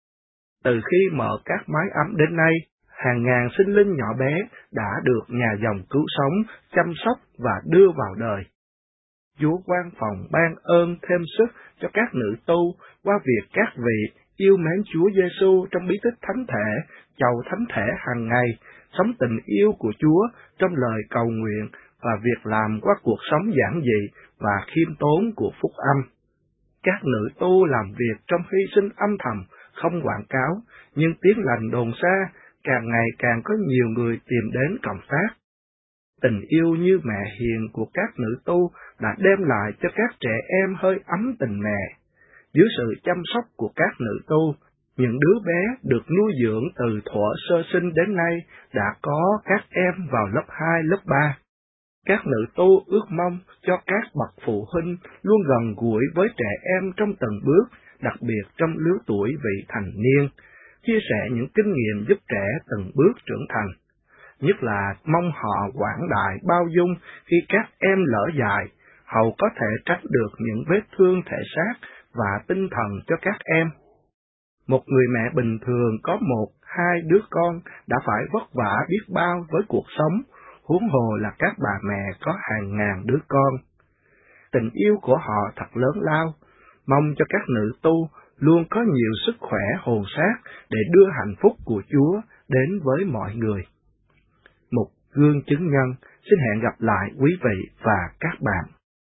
Từ khi mở các mái ấm đến nay, hàng ngàn sinh linh nhỏ bé đã được nhà dòng cứu sống, chăm sóc và đưa vào đời. Chúa quan phòng ban ơn thêm sức cho các nữ tu qua việc các vị yêu mến Chúa Giêsu trong bí tích thánh thể, chầu thánh thể hàng ngày, sống tình yêu của Chúa trong lời cầu nguyện và việc làm qua cuộc sống giản dị và khiêm tốn của phúc âm. Các nữ tu làm việc trong hy sinh âm thầm, không quảng cáo, nhưng tiếng lành đồn xa, càng ngày càng có nhiều người tìm đến cộng tác. Tình yêu như mẹ hiền của các nữ tu đã đem lại cho các trẻ em hơi ấm tình mẹ. Dưới sự chăm sóc của các nữ tu, những đứa bé được nuôi dưỡng từ thuở sơ sinh đến nay đã có các em vào lớp hai, lớp ba. Các nữ tu ước mong cho các bậc phụ huynh luôn gần gũi với trẻ em trong từng bước, đặc biệt trong lứa tuổi vị thành niên, chia sẻ những kinh nghiệm giúp trẻ từng bước trưởng thành, nhất là mong họ quảng đại bao dung khi các em lỡ dại, hầu có thể tránh được những vết thương thể xác và tinh thần cho các em. Một người mẹ bình thường có một, hai đứa con đã phải vất vả biết bao với cuộc sống, huống hồ là các bà mẹ có hàng ngàn đứa con. Tình yêu của họ thật lớn lao, mong cho các nữ tu luôn có nhiều sức khỏe hồn xác để đưa hạnh phúc của Chúa đến với mọi người. Một gương chứng nhân, xin hẹn gặp lại quý vị và các bạn.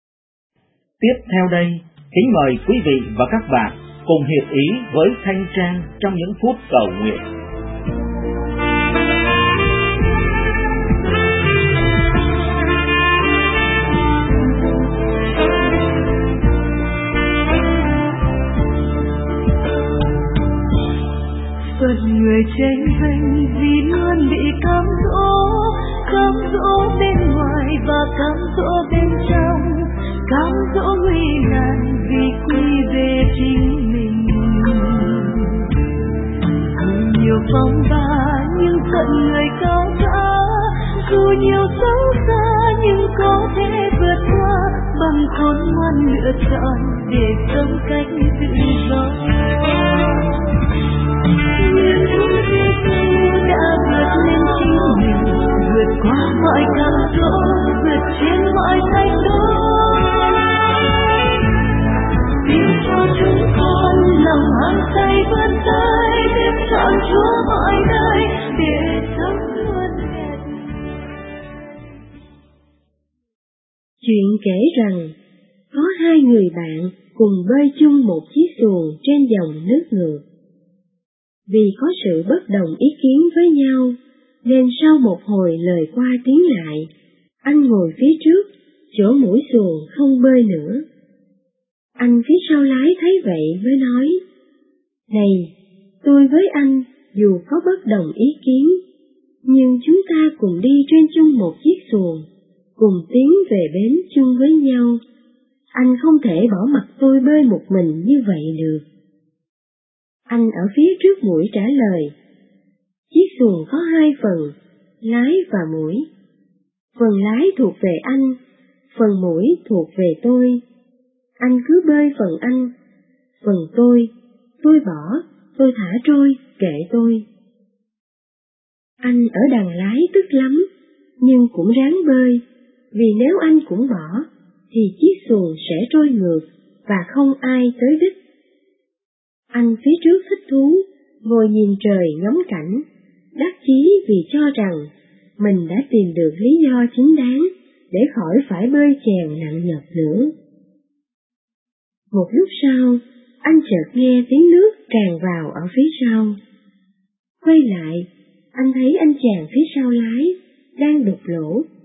Tiếp theo đây, kính mời quý vị và các bạn cùng hiệp ý với Thanh Trang trong những phút cầu nguyện. Phật người tranh danh vì luôn bị cám dỗ, cám dỗ bên ngoài và cám dỗ bên trong, cám dỗ nguy nan vì quy về chính mình. Dù nhiều phong ba nhưng phận người cao cả, dù nhiều xấu xa nhưng có thể vượt qua bằng khôn ngoan lựa chọn để sống cách tự do. Nguyện ước Giêsu đã vượt lên chính mình, vượt qua mọi cám dỗ, vượt trên mọi thách đố. Xin cho chúng con lòng mang say vươn tới, tiếp chọn Chúa mọi nơi để sống luôn đẹp. Chuyện kể rằng có hai người bạn cùng bơi chung một chiếc xuồng trên dòng nước ngược. Vì có sự bất đồng ý kiến với nhau, nên sau một hồi lời qua tiếng lại, anh ngồi phía trước, chỗ mũi xuồng không bơi nữa. Anh phía sau lái thấy vậy mới nói, này, tôi với anh dù có bất đồng ý kiến, nhưng chúng ta cùng đi trên chung một chiếc xuồng, cùng tiến về bến chung với nhau. Anh không thể bỏ mặc tôi bơi một mình như vậy được. Anh ở phía trước mũi trả lời, chiếc xuồng có hai phần, lái và mũi. Phần lái thuộc về anh, phần mũi thuộc về tôi. Anh cứ bơi phần anh, phần tôi, tôi bỏ, tôi thả trôi, kệ tôi. Anh ở đằng lái tức lắm, nhưng cũng ráng bơi, vì nếu anh cũng bỏ, thì chiếc xuồng sẽ trôi ngược và không ai tới đích. Anh phía trước thích thú, ngồi nhìn trời ngắm cảnh, đắc chí vì cho rằng mình đã tìm được lý do chính đáng để khỏi phải bơi chèo nặng nhọc nữa. Một lúc sau, anh chợt nghe tiếng nước tràn vào ở phía sau. Quay lại, anh thấy anh chàng phía sau lái đang đục lỗ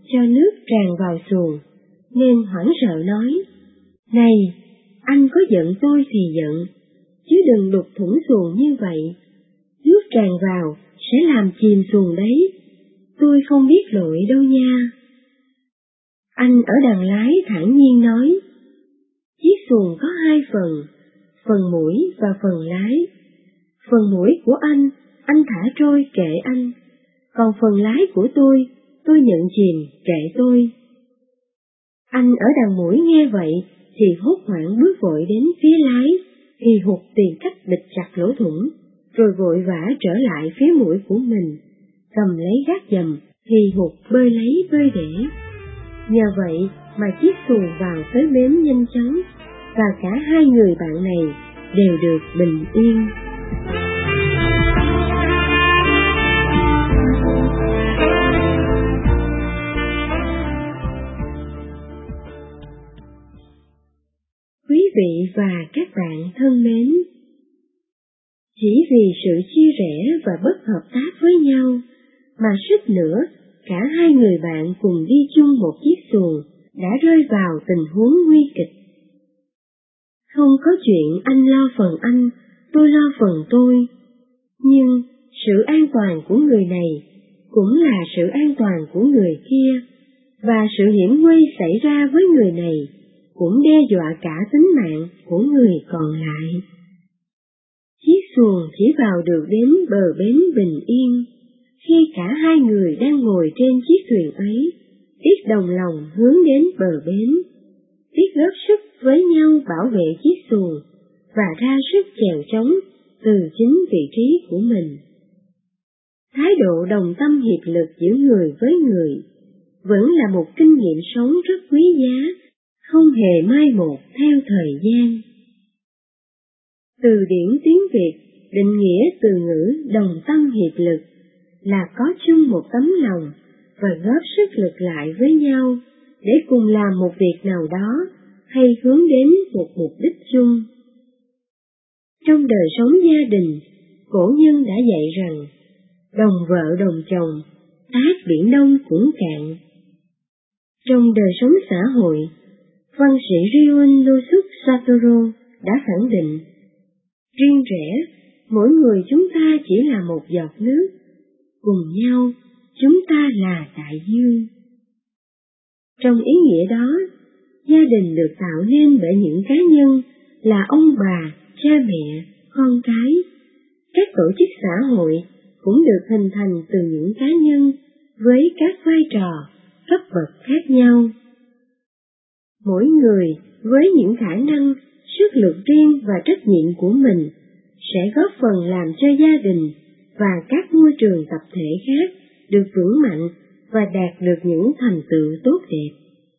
cho nước tràn vào xuồng, nên hoảng sợ nói, này, anh có giận tôi thì giận, chứ đừng đục thủng xuồng như vậy. Nước tràn vào sẽ làm chìm xuồng đấy, tôi không biết lội đâu nha. Anh ở đằng lái thản nhiên nói, chiếc xuồng có hai phần, phần mũi và phần lái. Phần mũi của anh, anh thả trôi kệ anh, còn phần lái của tôi, tôi nhận chìm kệ tôi. Anh ở đằng mũi nghe vậy thì hốt hoảng bước vội đến phía lái, thì hụt tìm cách bịt chặt lỗ thủng, rồi vội vã trở lại phía mũi của mình, cầm lấy gác dầm thì hụt bơi lấy bơi để. Nhờ vậy mà chiếc xuồng vào tới bến nhanh chóng, và cả hai người bạn này đều được bình yên. Quý vị và các bạn thân mến, chỉ vì sự chia rẽ và bất hợp tác với nhau mà suýt nữa cả hai người bạn cùng đi chung một chiếc xuồng đã rơi vào tình huống nguy kịch. Không có chuyện anh lo phần anh, tôi lo phần tôi, nhưng sự an toàn của người này cũng là sự an toàn của người kia, và sự hiểm nguy xảy ra với người này cũng đe dọa cả tính mạng của người còn lại. Chiếc xuồng chỉ vào được đến bờ bến bình yên, khi cả hai người đang ngồi trên chiếc thuyền ấy, biết đồng lòng hướng đến bờ bến, biết góp sức với nhau bảo vệ chiếc xuồng và ra sức chèo chống từ chính vị trí của mình. Thái độ đồng tâm hiệp lực giữa người với người vẫn là một kinh nghiệm sống rất quý giá, không hề mai một theo thời gian. Từ điển tiếng Việt định nghĩa từ ngữ đồng tâm hiệp lực là có chung một tấm lòng và góp sức lực lại với nhau để cùng làm một việc nào đó hay hướng đến một mục đích chung. Trong đời sống gia đình, cổ nhân đã dạy rằng đồng vợ đồng chồng, át biển đông cũng cạn. Trong đời sống xã hội, văn sĩ Ryun Losuk Satoru đã khẳng định, riêng rẽ, mỗi người chúng ta chỉ là một giọt nước, cùng nhau chúng ta là đại dương. Trong ý nghĩa đó, gia đình được tạo nên bởi những cá nhân là ông bà, cha mẹ, con cái. Các tổ chức xã hội cũng được hình thành từ những cá nhân với các vai trò, cấp bậc khác nhau. Mỗi người với những khả năng, sức lực riêng và trách nhiệm của mình sẽ góp phần làm cho gia đình và các môi trường tập thể khác được vững mạnh và đạt được những thành tựu tốt đẹp.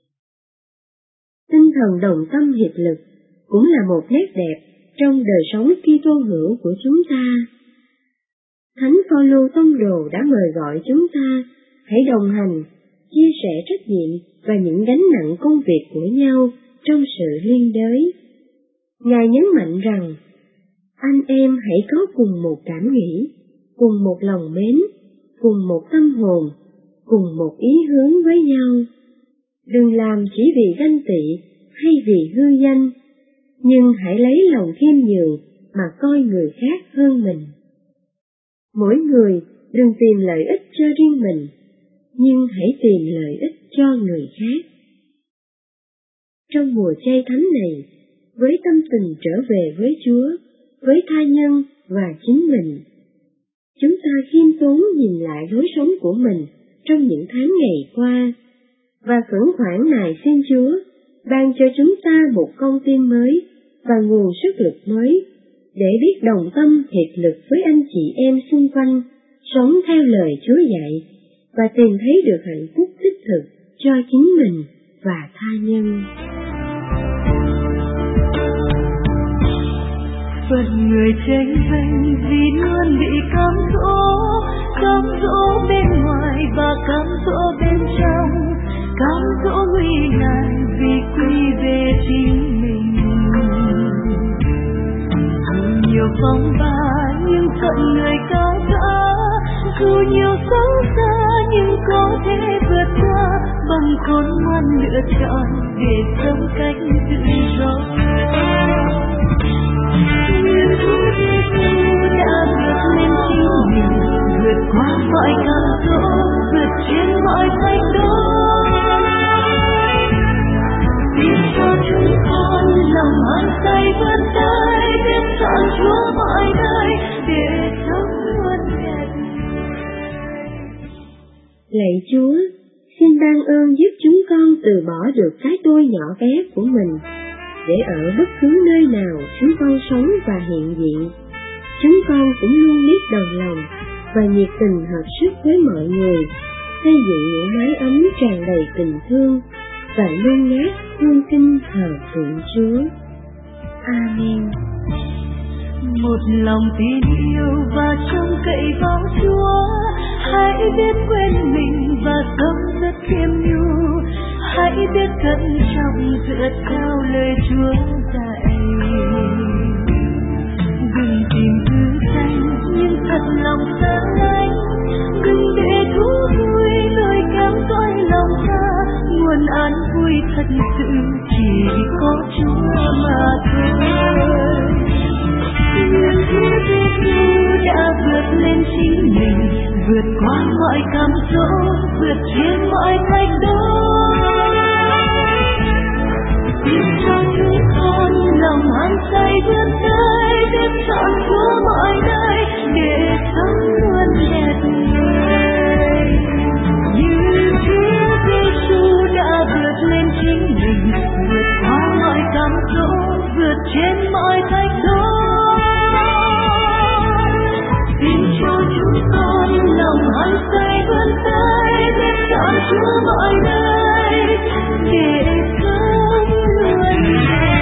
Tinh thần đồng tâm hiệp lực cũng là một nét đẹp trong đời sống Kitô hữu của chúng ta. Thánh Phaolô tông đồ đã mời gọi chúng ta hãy đồng hành, chia sẻ trách nhiệm và những gánh nặng công việc của nhau trong sự liên đới. Ngài nhấn mạnh rằng, anh em hãy có cùng một cảm nghĩ, cùng một lòng mến, cùng một tâm hồn, cùng một ý hướng với nhau. Đừng làm chỉ vì ganh tị hay vì hư danh, nhưng hãy lấy lòng khiêm nhường mà coi người khác hơn mình. Mỗi người đừng tìm lợi ích cho riêng mình, nhưng hãy tìm lợi ích cho người khác. Trong mùa chay thánh này, với tâm tình trở về với Chúa, với tha nhân và chính mình, chúng ta khiêm tốn nhìn lại lối sống của mình trong những tháng ngày qua, và khẩn khoản nài xin Chúa ban cho chúng ta một con tim mới và nguồn sức lực mới, để biết đồng tâm hiệp lực với anh chị em xung quanh, sống theo lời Chúa dạy, và tìm thấy được hạnh phúc đích thực cho chính mình và tha nhân. Phận người tranh vinh vì luôn bị cám dỗ, cám dỗ bên ngoài và cám dỗ bên trong, cám dỗ nguy nan vì quy về chính mình. Dù nhiều phong ba nhưng phận người cao cả, dù nhiều xấu xa nhưng có thể vượt qua bằng khôn ngoan lựa chọn để sống cách tự do. Nguyện Chúa Giêsu đã vượt lên chính mình, vượt qua mọi cám dỗ, vượt trên mọi thách đố. Xin cho chúng con lòng hăng say vươn tới, biết chọn Chúa mọi nơi để sống luôn đẹp. Lạy Chúa, xin ban ơn giúp chúng con từ bỏ được cái tôi nhỏ bé của mình, để ở bất cứ nơi nào chúng con sống và hiện diện, chúng con cũng luôn biết đồng lòng và nhiệt tình hợp sức với mọi người, xây dựng những mái ấm tràn đầy tình thương và luôn ngát hương kinh thờ phượng Chúa. Amen. Một lòng tin yêu và trông cậy vào Chúa, hãy biết quên mình và sống rất khiêm nhu, hãy biết cẩn trọng dựa theo lời Chúa dạy. Đừng tìm thứ danh nhưng thật lòng xa lánh, đừng để thú vui rồi kém cõi lòng ta. Nguồn an vui thật sự chỉ có Chúa mà thôi. Nguyện Chúa Giêsu đã vượt lên chính mình, vượt qua mọi cám dỗ, vượt trên mọi thách đố. Xin cho chúng con lòng hăng say vươn tới, biết chọn Chúa mọi nơi để sống luôn đẹp người. Như Chúa Giêsu đã vượt lên chính mình, vượt qua mọi cám dỗ, vượt trên mọi thách đố. Xin cho chúng con lòng hăng say vươn tới, biết chọn Chúa mọi nơi để sống luôn đẹp.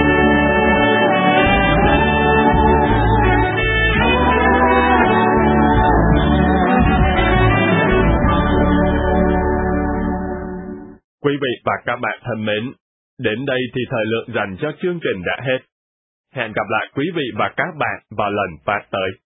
Quý vị và các bạn thân mến, đến đây thì thời lượng dành cho chương trình đã hết. Hẹn gặp lại quý vị và các bạn vào lần phát tới.